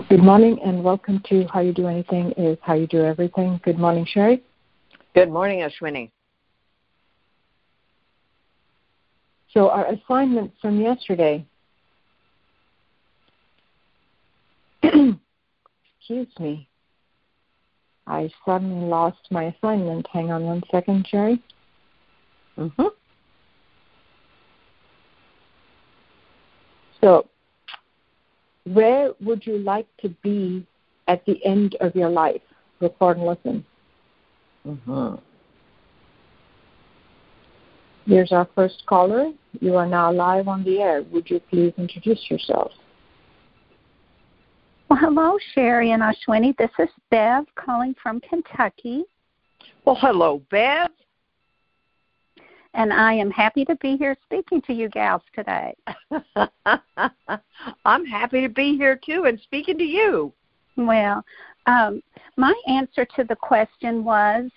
Good morning and welcome to How You Do Anything is How You Do Everything. Good morning, Sherry. Good morning, Ashwini. So our assignment from yesterday, excuse me, I suddenly lost my assignment. Hang on one second, Sherry. Mm-hmm. So where would you like to be at the end of your life? Record and listen. Mm-hmm. Here's our first caller. You are now live on the air. Would you please introduce yourself? Well, hello, Sherry and Ashwini. This is Bev calling from Kentucky. Well, hello, Bev. And I am happy to be here speaking to you gals today. I'm happy to be here, too, and speaking to you. Well, my answer to the question was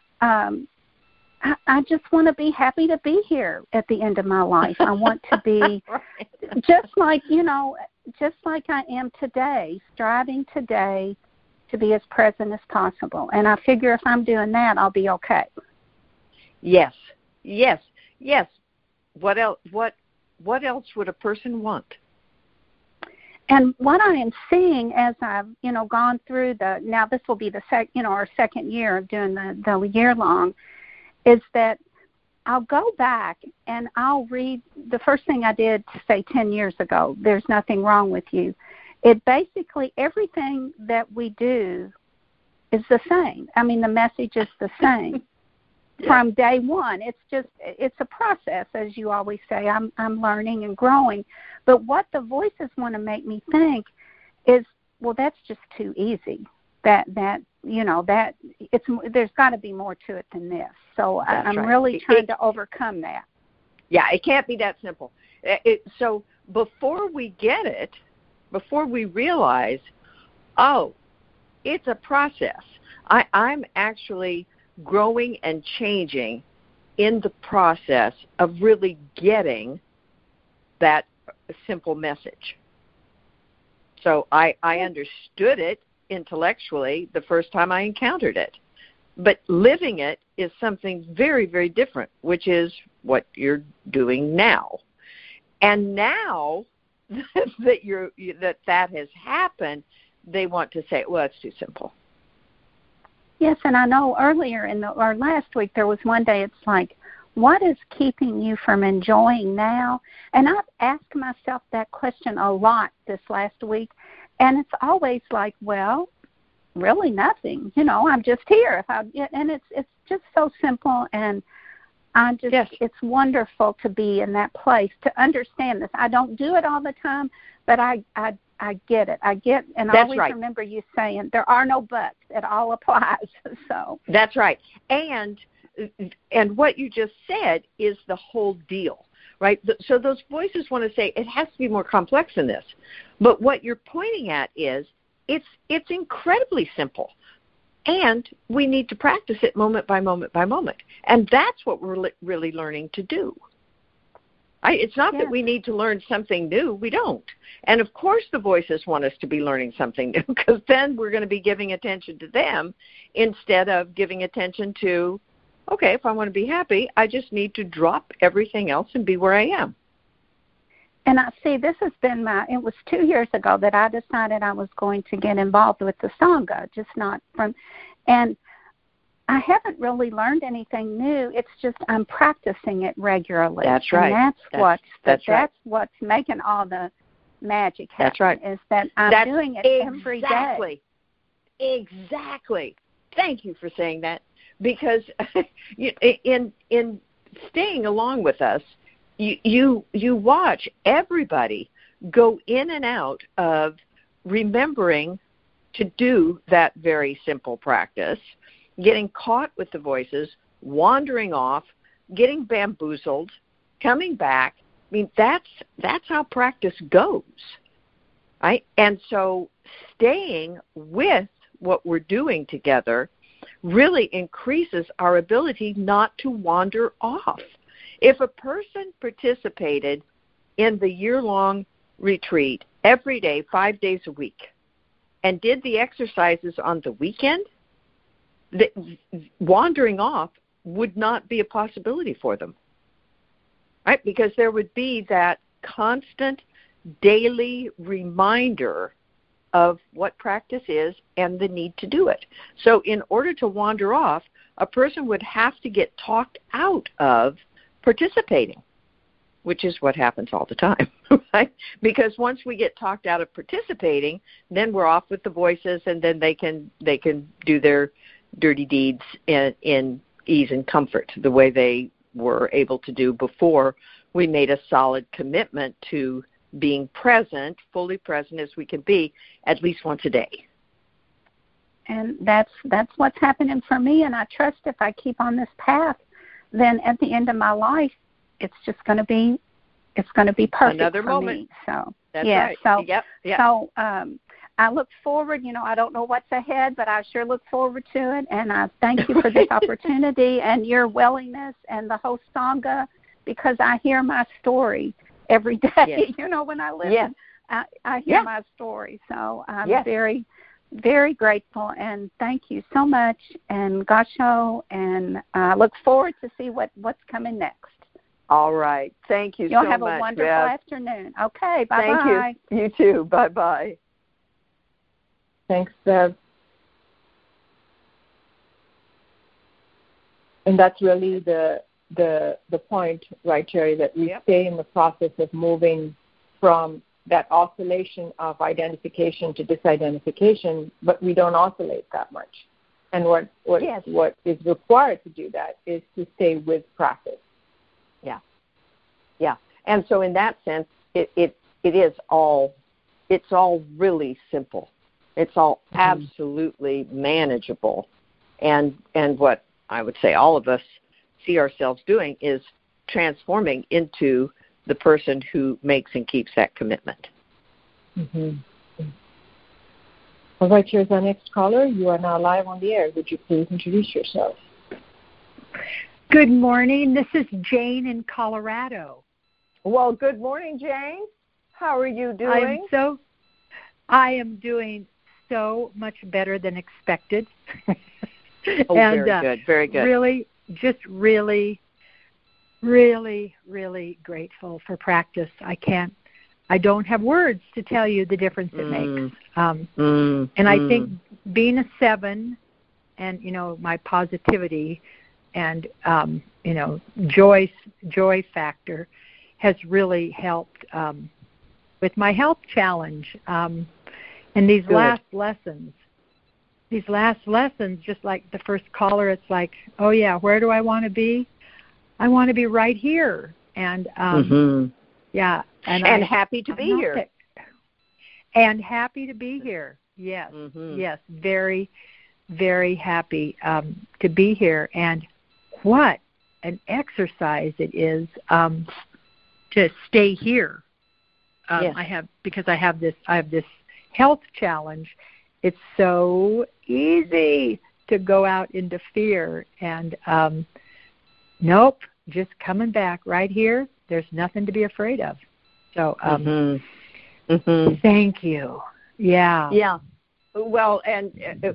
I just want to be happy to be here at the end of my life. I want to be right. just like I am today, striving today to be as present as possible. And I figure if I'm doing that, I'll be okay. Yes. What else? What else would a person want? And what I am seeing as I've gone through now this will be our second year of doing the year long, is that I'll go back and I'll read the first thing I did to say 10 years ago. There's nothing wrong with you. It basically everything that we do is the same. I mean, the message is the same. From day one. It's a process, as you always say. I'm learning and growing. But what the voices want to make me think is, well, that's just too easy. There's got to be more to it than this. So I'm really trying to overcome that. Yeah, it can't be that simple. So before we get it, before we realize, oh, it's a process. I'm actually growing and changing in the process of really getting that simple message. So I understood it intellectually the first time I encountered it. But living it is something very, very different, which is what you're doing now. And now that has happened, they want to say, well, it's too simple. Yes, and I know earlier or last week there was one day it's like, what is keeping you from enjoying now? And I've asked myself that question a lot this last week, and it's always like, well, really nothing. I'm just here. And it's just so simple, and it's wonderful to be in that place, to understand this. I don't do it all the time, but I get it. And I always remember you saying there are no buts. It all applies. So that's right. And what you just said is the whole deal, right? So those voices want to say it has to be more complex than this. But what you're pointing at is it's incredibly simple. And we need to practice it moment by moment by moment. And that's what we're really learning to do. It's not that we need to learn something new. We don't. And, of course, the voices want us to be learning something new, because then we're going to be giving attention to them instead of giving attention to, okay, if I want to be happy, I just need to drop everything else and be where I am. And I see this has been it was 2 years ago that I decided I was going to get involved with the Sangha, and I haven't really learned anything new. It's just I'm practicing it regularly. That's right. And that's what's making all the magic happen. That's right. Is that I'm doing it every day. Exactly. Thank you for saying that, because in staying along with us, you watch everybody go in and out of remembering to do that very simple practice, getting caught with the voices, wandering off, getting bamboozled, coming back. I mean, that's how practice goes, right? And so staying with what we're doing together really increases our ability not to wander off. If a person participated in the year-long retreat every day, 5 days a week, and did the exercises on the weekend, wandering off would not be a possibility for them, right? Because there would be that constant daily reminder of what practice is and the need to do it. So in order to wander off, a person would have to get talked out of participating, which is what happens all the time, right? Because once we get talked out of participating, then we're off with the voices, and then they can do their dirty deeds in ease and comfort, the way they were able to do before we made a solid commitment to being present, fully present as we can be, at least once a day. And that's what's happening for me. And I trust if I keep on this path, then at the end of my life, it's going to be perfect Another for moment. me. So that's yeah. Right. So yep. So I look forward. I don't know what's ahead, but I sure look forward to it. And I thank you for this opportunity and your willingness and the whole Sangha, because I hear my story every day. Yes. When I listen, yes. I hear my story. So I'm very, very grateful, and thank you so much. And Gasho, and I look forward to see what's coming next. All right. Thank you You'll so much. have a wonderful afternoon. Okay. Bye-bye. Thank you. You too. Bye-bye. Thanks, Bev. And that's really the point, right, Terry, that we stay in the process of moving from that oscillation of identification to disidentification, but we don't oscillate that much. And what is required to do that is to stay with practice. Yeah. And so in that sense, it's all really simple. It's all absolutely manageable. And what I would say all of us see ourselves doing is transforming into the person who makes and keeps that commitment. Mm-hmm. All right, here's our next caller. You are now live on the air. Would you please introduce yourself? Good morning. This is Jane in Colorado. Well, good morning, Jane. How are you doing? I am doing so much better than expected. Oh, and, very good, very good. Really, just really, really, really grateful for practice. I don't have words to tell you the difference it makes. And I think being a 7 and, my positivity and, joy factor has really helped with my health challenge. And these last lessons, just like the first caller, it's like, oh, yeah, where do I want to be? I want to be right here. And, yeah. And happy to be here. And happy to be here. Yes. Yes. Very, very happy to be here. And what an exercise it is to stay here. I have this health challenge. It's so easy to go out into fear, and nope, just coming back right here. There's nothing to be afraid of. So thank you. Yeah. Well, and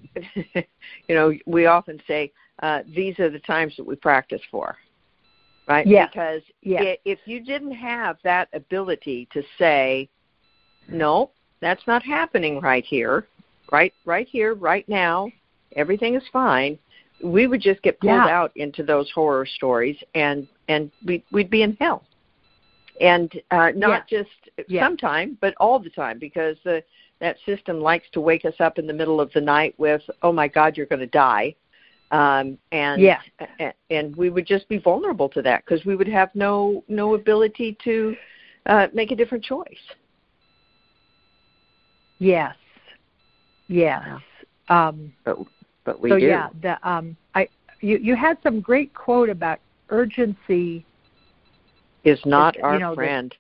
we often say these are the times that we practice for, right? Yeah. Because if you didn't have that ability to say, no, that's not happening right here, right here, right now, everything is fine, we would just get pulled out into those horror stories, and we'd be in hell. And not just sometime, but all the time, because that system likes to wake us up in the middle of the night with, oh, my God, you're going to die. And we would just be vulnerable to that because we would have no ability to make a different choice. Yes. But we do. Yeah, you had some great quote about urgency is not our friend.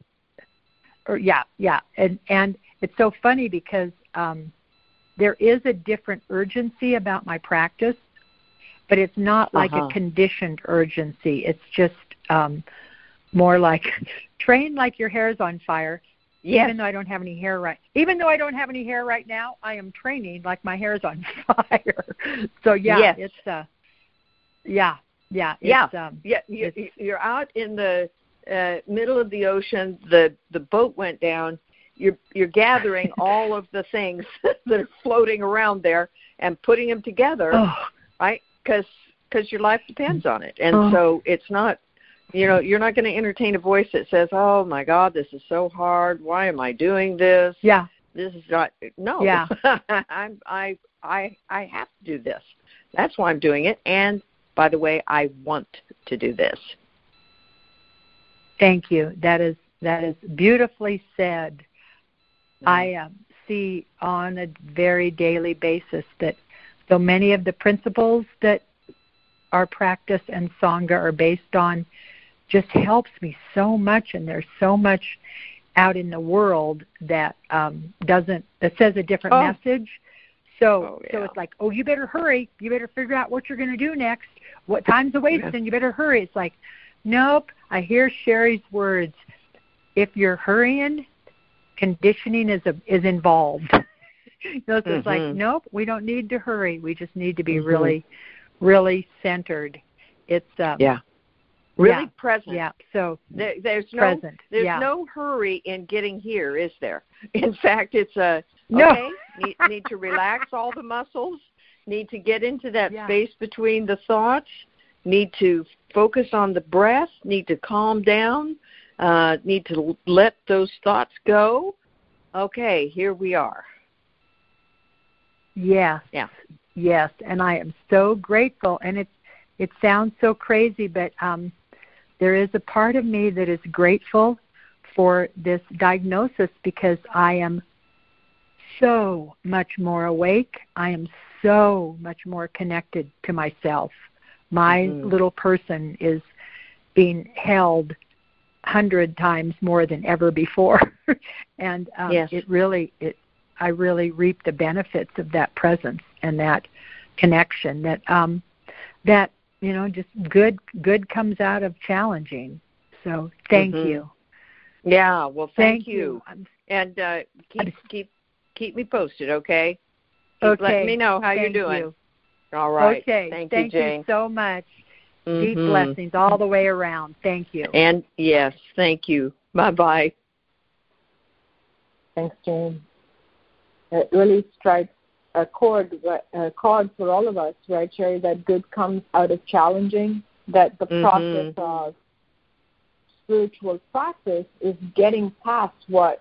And it's so funny because there is a different urgency about my practice, but it's not like a conditioned urgency. It's just more like train like your hair's on fire, Yes. Even though I don't have any hair right now, I am training like my hair's on fire. So yes. It's You're out in the middle of the ocean. The boat went down. You're gathering all of the things that are floating around there and putting them together, right? Because your life depends on it, and so it's not. You're not going to entertain a voice that says, "Oh my God, this is so hard. Why am I doing this? Yeah, this is not." No, yeah. I have to do this. That's why I'm doing it. And by the way, I want to do this. Thank you. That is beautifully said. I see on a very daily basis that so many of the principles that our practice and Sangha are based on just helps me so much, and there's so much out in the world that says a different message. So it's like, you better hurry. You better figure out what you're going to do next. What time's a wasting? You better hurry. It's like, nope. I hear Sherry's words. If you're hurrying, conditioning is involved. So it's like, nope, we don't need to hurry. We just need to be really, really centered. It's really present. Yeah. So there's present. no hurry in getting here, is there? In fact, it's need to relax all the muscles, need to get into that space between the thoughts, need to focus on the breath, need to calm down, need to let those thoughts go. Okay, here we are. Yes. Yeah. Yes, and I am so grateful, and it sounds so crazy, but there is a part of me that is grateful for this diagnosis because I am so much more awake. I am so much more connected to myself. My little person is being held 100 times more than ever before, and I really reap the benefits of that presence and that connection. That just good comes out of challenging. So thank you. Yeah, well, thank you. And keep me posted, okay? Let me know how you're doing. All right. Okay. Thank you, Jane. Thank you so much. Deep blessings all the way around. Thank you. And yes, thank you. Bye-bye. Thanks, Jane. It really strikes a chord for all of us, right, Sherry, that good comes out of challenging, that the process of spiritual practice is getting past what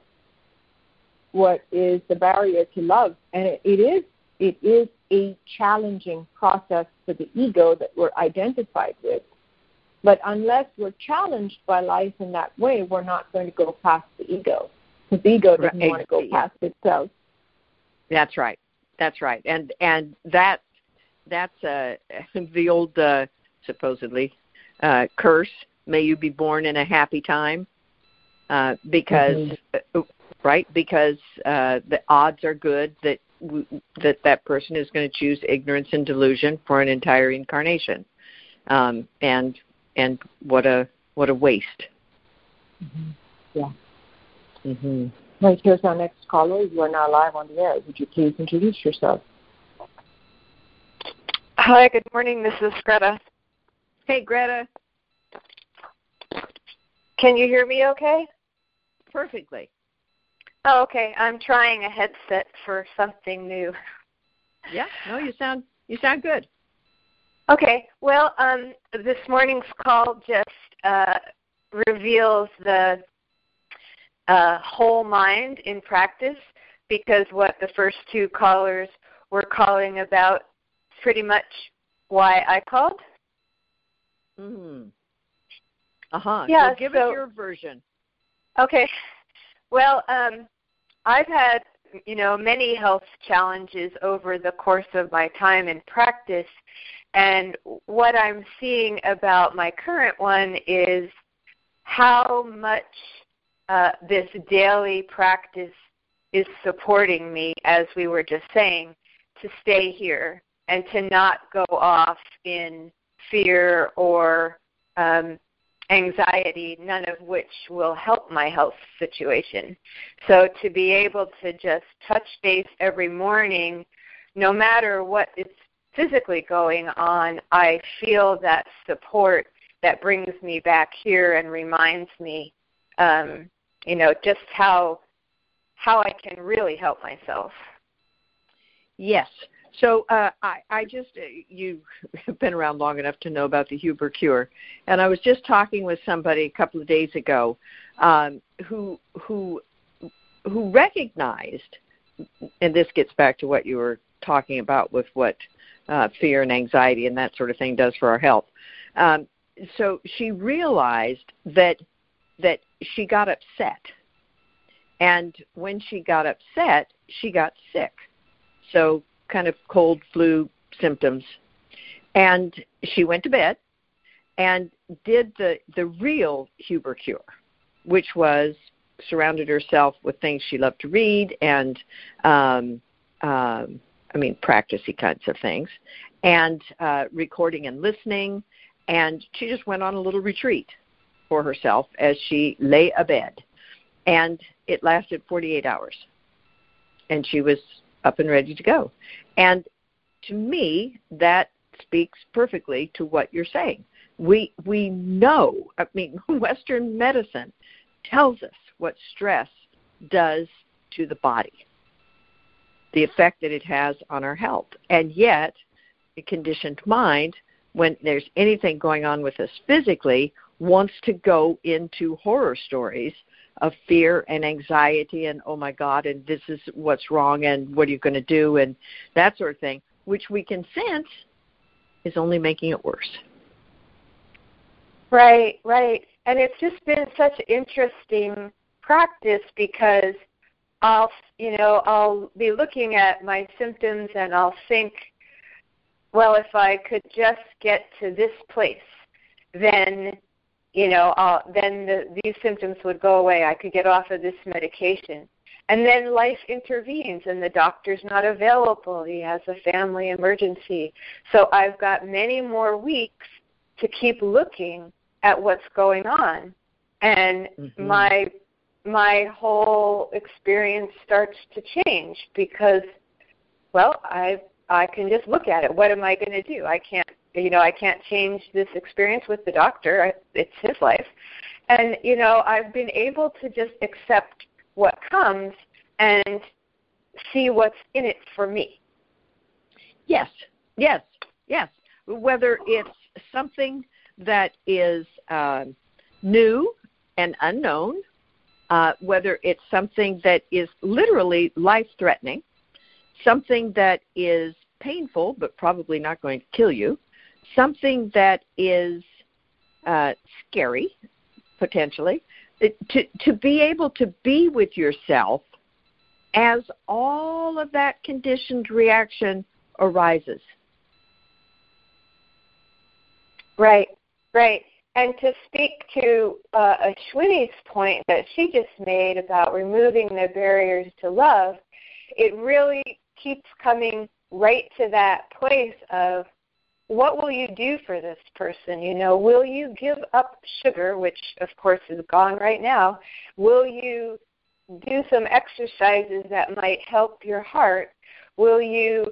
is the barrier to love. And it is a challenging process for the ego that we're identified with. But unless we're challenged by life in that way, we're not going to go past the ego. Because the ego doesn't want to go past itself. That's right. And that's the old supposedly curse. May you be born in a happy time, because the odds are good that person is going to choose ignorance and delusion for an entire incarnation, and what a waste. Right, here's our next caller. You are now live on the air. Would you please introduce yourself? Hi, good morning. This is Greta. Hey, Greta. Can you hear me okay? Perfectly. Oh, okay. I'm trying a headset for something new. Yeah, no, you sound good. Okay. Well, this morning's call just reveals the whole mind in practice, because what the first two callers were calling about pretty much why I called. Yeah, well, give us your version. Okay. Well, I've had, many health challenges over the course of my time in practice, and what I'm seeing about my current one is how much this daily practice is supporting me, as we were just saying, to stay here and to not go off in fear or anxiety, none of which will help my health situation. So to be able to just touch base every morning, no matter what is physically going on, I feel that support that brings me back here and reminds me, just how I can really help myself. Yes. So I just, you have been around long enough to know about the Huber Cure, and I was just talking with somebody a couple of days ago who recognized, and this gets back to what you were talking about with what fear and anxiety and that sort of thing does for our health. So she realized that she got upset, and when she got upset, she got sick. So kind of cold flu symptoms, and she went to bed and did the real Huber Cure, which was surrounded herself with things she loved to read and practice-y kinds of things, and recording and listening, and she just went on a little retreat for herself as she lay abed, and it lasted 48 hours, and she was up and ready to go. And to me, that speaks perfectly to what you're saying. We know, Western medicine tells us what stress does to the body, the effect that it has on our health. And yet, the conditioned mind, when there's anything going on with us physically, wants to go into horror stories of fear and anxiety and, oh my God, and this is what's wrong and what are you going to do and that sort of thing, which we can sense is only making it worse. Right. And it's just been such an interesting practice because I'll be looking at my symptoms and I'll think, well, if I could just get to this place, then these symptoms would go away. I could get off of this medication. And then life intervenes and the doctor's not available. He has a family emergency. So I've got many more weeks to keep looking at what's going on. And my whole experience starts to change because, well, I can just look at it. What am I going to do? I can't change this experience with the doctor. It's his life. And, I've been able to just accept what comes and see what's in it for me. Yes. Whether it's something that is new and unknown, whether it's something that is literally life-threatening, something that is painful but probably not going to kill you, something that is scary, potentially, to be able to be with yourself as all of that conditioned reaction arises. Right. And to speak to Ashwini's point that she just made about removing the barriers to love, it really keeps coming right to that place of, what will you do for this person? Will you give up sugar, which of course is gone right now? Will you do some exercises that might help your heart? Will you,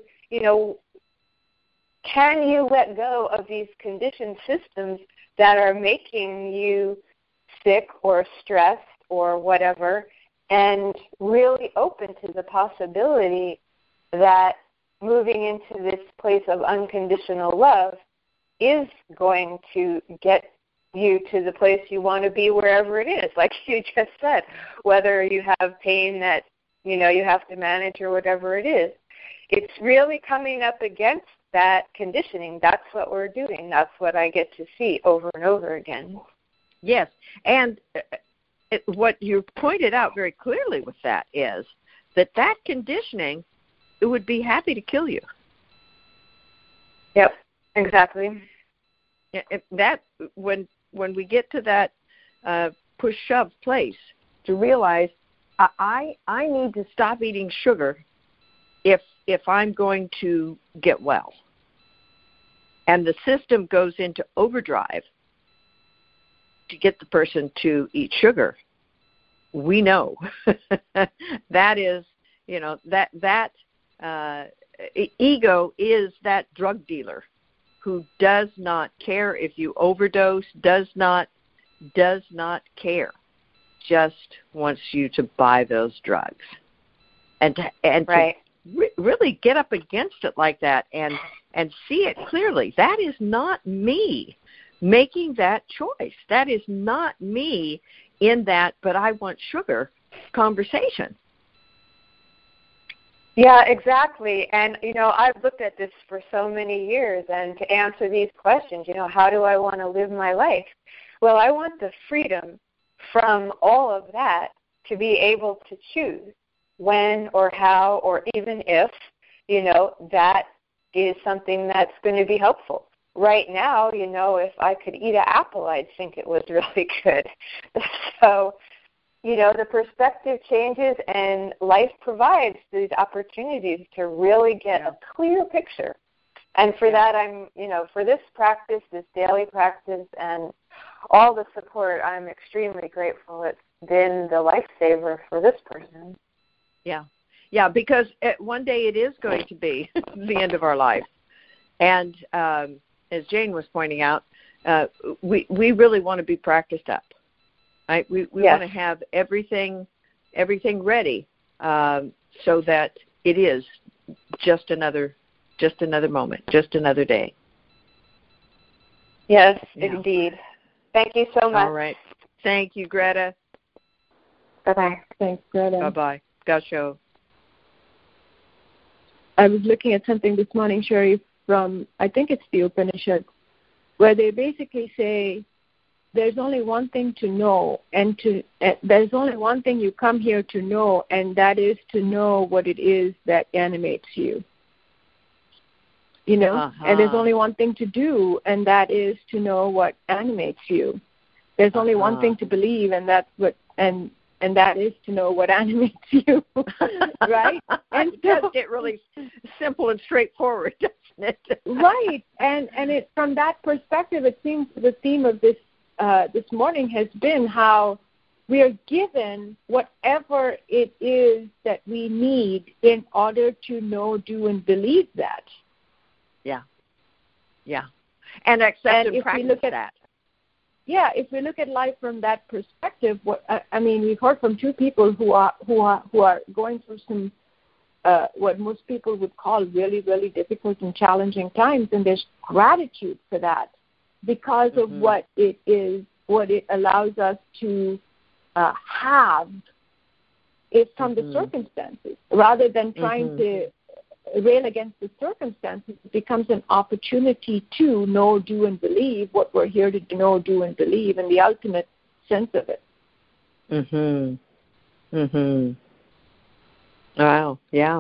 can you let go of these conditioned systems that are making you sick or stressed or whatever, and really open to the possibility that moving into this place of unconditional love is going to get you to the place you want to be wherever it is, like you just said, whether you have pain that, you have to manage or whatever it is. It's really coming up against that conditioning. That's what we're doing. That's what I get to see over and over again. Yes, and what you pointed out very clearly with that is that conditioning, it would be happy to kill you. Yep, exactly. That when we get to that push-shove place, to realize I need to stop eating sugar if I'm going to get well. And the system goes into overdrive to get the person to eat sugar, we know that is, that ego is that drug dealer who does not care if you overdose, does not care, just wants you to buy those drugs. And right. to really get up against it like that and see it clearly. That is not me making that choice. That is not me in that, but I want sugar conversation. Yeah, exactly. And, I've looked at this for so many years, and to answer these questions, how do I want to live my life? Well, I want the freedom from all of that to be able to choose when or how or even if, that is something that's going to be helpful. Right now, if I could eat an apple, I'd think it was really good. So, the perspective changes, and life provides these opportunities to really get a clear picture. And for that, I'm, for this practice, this daily practice, and all the support, I'm extremely grateful. It's been the lifesaver for this person. Yeah, because one day it is going to be the end of our life. And as Jane was pointing out, we really want to be practiced up. Right? We want to have everything ready so that it is just another moment, just another day. Yes, indeed. Thank you so much. All right. Thank you, Greta. Bye-bye. Thanks, Greta. Bye-bye. Gasho. I was looking at something this morning, Sherry, from, I think it's the Upanishads, where they basically say there's only one thing to know, and there's only one thing you come here to know, and that is to know what it is that animates you. And there's only one thing to do, and that is to know what animates you. There's only one thing to believe, and that's what and that is to know what animates you, right? And it does get really simple and straightforward, doesn't it? Right, and it, from that perspective, it seems the theme of this morning has been how we are given whatever it is that we need in order to know, do, and believe that. Yeah, and accept and practice that. Yeah, if we look at life from that perspective, we've heard from two people who are going through some what most people would call really, really difficult and challenging times, and there's gratitude for that because of what it is, what it allows us to have it from the circumstances, rather than trying to rail against the circumstances. It becomes an opportunity to know, do, and believe what we're here to know, do, and believe, in the ultimate sense of it. Wow.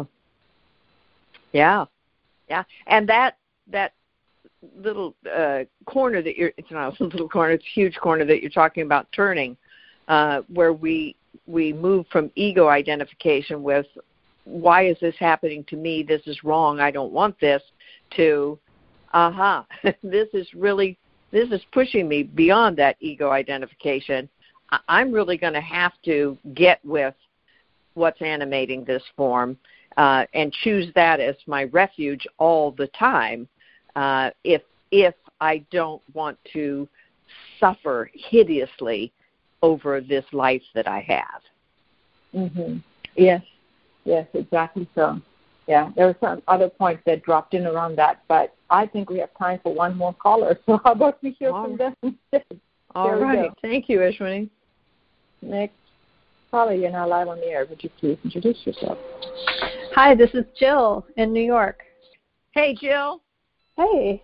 Yeah. And that little corner that it's not a little corner, it's a huge corner that you're talking about turning, where we move from ego identification with, why is this happening to me? This is wrong. I don't want this, to, this is pushing me beyond that ego identification. I'm really going to have to get with what's animating this form and choose that as my refuge all the time if I don't want to suffer hideously over this life that I have. Yes, exactly so. Yeah, there were some other points that dropped in around that, but I think we have time for one more caller. So how about we hear from them instead? All right. Thank you, Ishwini. Next caller, you're now live on the air. Would you please introduce yourself? Hi, this is Jill in New York. Hey, Jill. Hey.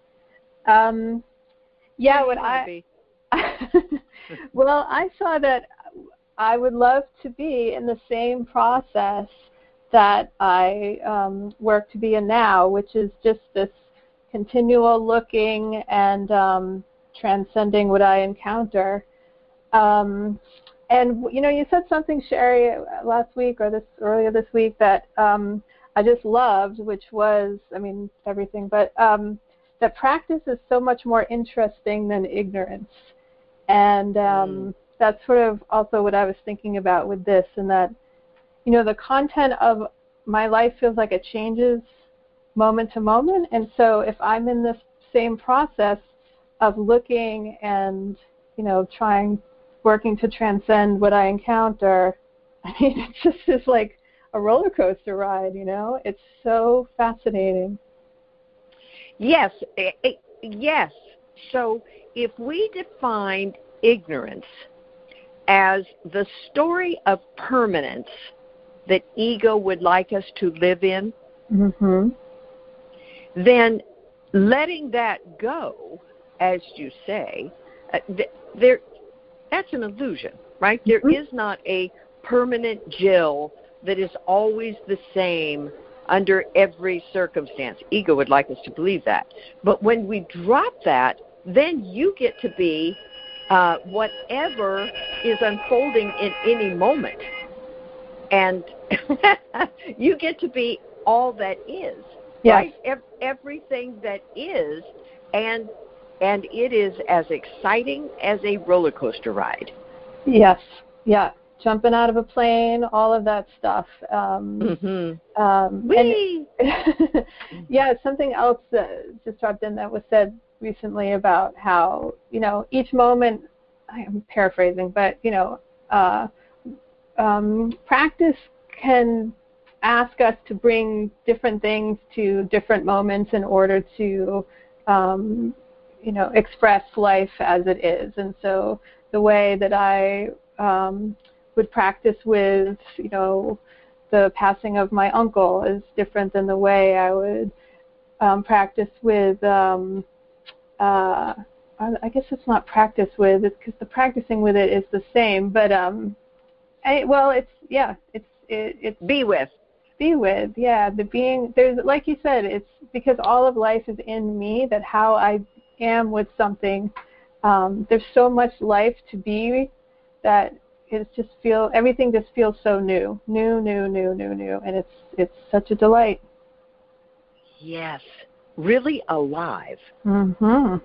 Well, I saw that I would love to be in the same process that I work to be in now, which is just this continual looking and transcending what I encounter. And you said something, Sherry, last week or earlier this week that I just loved, which was, everything, but that practice is so much more interesting than ignorance. And that's sort of also what I was thinking about with this, and that, the content of my life feels like it changes moment to moment. And so if I'm in this same process of looking and, working to transcend what I encounter, it's just like a roller coaster ride, It's so fascinating. Yes, yes. So if we defined ignorance as the story of permanence that ego would like us to live in, then letting that go, as you say, that's an illusion, right? There is not a permanent Jill that is always the same under every circumstance. Ego would like us to believe that. But when we drop that, then you get to be whatever is unfolding in any moment. And you get to be all that is, right? Everything that is, and it is as exciting as a roller coaster ride. Yes, yeah. Jumping out of a plane, all of that stuff. Whee! Something else that just dropped in that was said recently about how, each moment, I'm paraphrasing, but, practice can ask us to bring different things to different moments in order to, express life as it is. And so the way that I would practice with, the passing of my uncle is different than the way I would practice with, I guess it's not practice with, it's because the practicing with it is the same, but it's be with. Be with, yeah. The being, there's, like you said, it's because all of life is in me, that how I am with something, there's so much life to be that everything just feels so new, and it's such a delight. Yes, really alive. Yeah.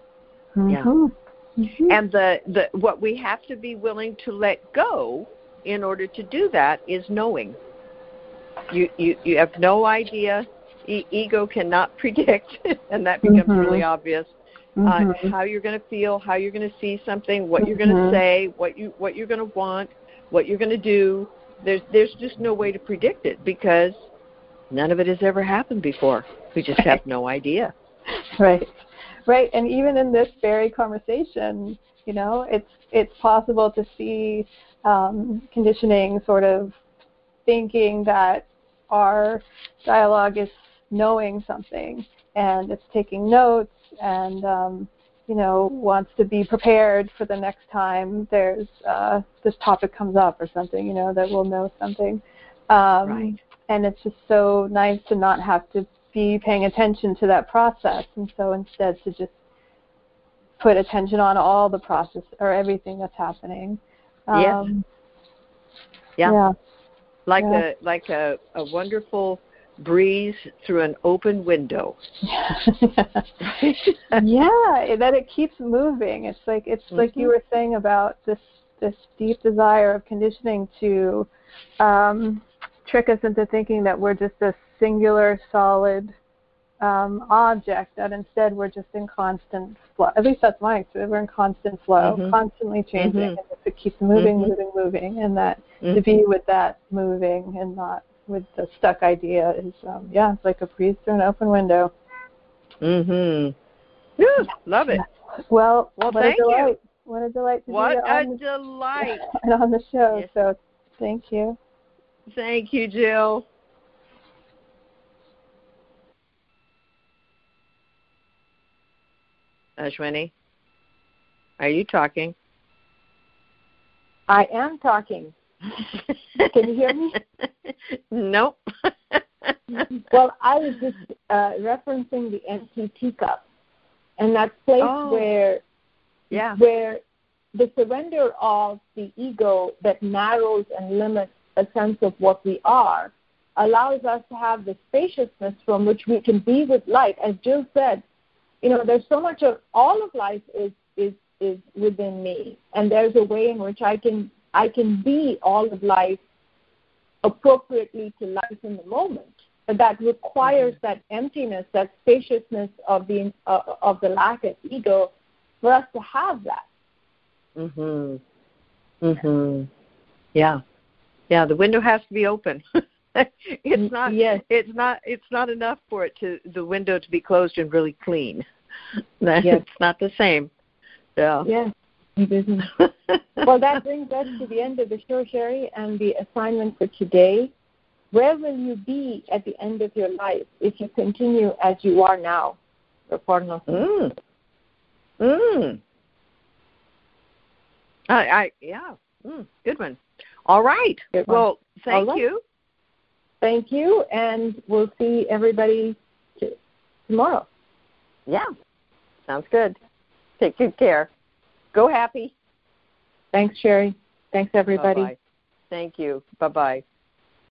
And the what we have to be willing to let go in order to do that is knowing. You have no idea. Ego cannot predict, and that becomes really obvious. How you're going to feel, how you're going to see something, what you're going to say, what you're going to want, what you're going to do. There's just no way to predict it because none of it has ever happened before. We just have no idea. Right. And even in this very conversation, it's possible to see conditioning, sort of thinking that our dialogue is knowing something, and it's taking notes, and wants to be prepared for the next time there's this topic comes up or something, that we'll know something. Right. And it's just so nice to not have to be paying attention to that process, and so instead to just put attention on all the process or everything that's happening. Yeah. Like a wonderful breeze through an open window. That it keeps moving. It's like you were saying about this deep desire of conditioning to trick us into thinking that we're just a singular, solid object, that instead we're just in constant flow. At least that's my experience. We're in constant flow, constantly changing, and it keeps moving, and that to be with that moving and not with the stuck idea is, it's like a breeze through an open window. Love it. Well, thank you. What a delight to be delight. on the show. Yes. So thank you. Thank you, Jill. Ashwini, are you talking? I am talking. Can you hear me? Nope. Well, I was just referencing the empty teacup, and that place where the surrender of the ego that narrows and limits a sense of what we are allows us to have the spaciousness from which we can be with light. As Jill said, there's so much of all of life is is within me, and there's a way in which I can be all of life appropriately to life in the moment. But that requires that emptiness, that spaciousness of the lack of ego, for us to have that. Yeah. Yeah, the window has to be open. It's not enough for the window to be closed and really clean. It's not the same. Yeah. Yes, it isn't. Well, that brings us to the end of the show, Sherry, and the assignment for today. Where will you be at the end of your life if you continue as you are now? Good one. All right. Well, thank you. Thank you, and we'll see everybody tomorrow. Yeah. Sounds good. Take good care. Go happy. Thanks, Sherry. Thanks, everybody. Bye-bye. Thank you. Bye-bye.